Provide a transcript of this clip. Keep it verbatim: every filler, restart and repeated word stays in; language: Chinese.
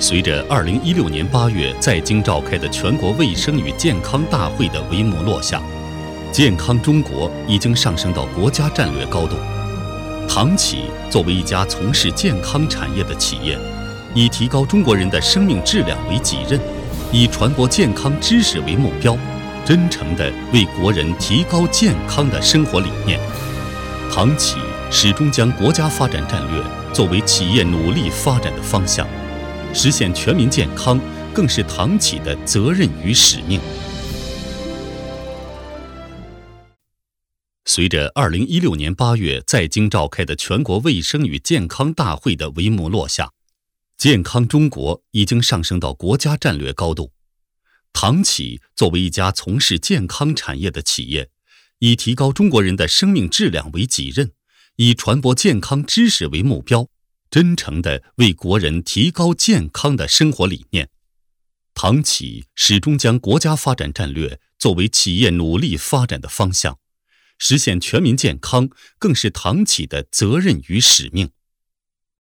随着二零一六年八月在京召开的全国卫生与健康大会的帷幕落下，健康中国已经上升到国家战略高度。唐企作为一家从事健康产业的企业，以提高中国人的生命质量为己任，以传播健康知识为目标，真诚地为国人提高健康的生活理念。唐企始终将国家发展战略作为企业努力发展的方向，实现全民健康更是唐企的责任与使命。随着二零一六年八月在京召开的全国卫生与健康大会的帷幕落下，健康中国已经上升到国家战略高度。唐企作为一家从事健康产业的企业，以提高中国人的生命质量为己任，以传播健康知识为目标，真诚地为国人提高健康的生活理念。唐企始终将国家发展战略作为企业努力发展的方向，实现全民健康更是唐企的责任与使命。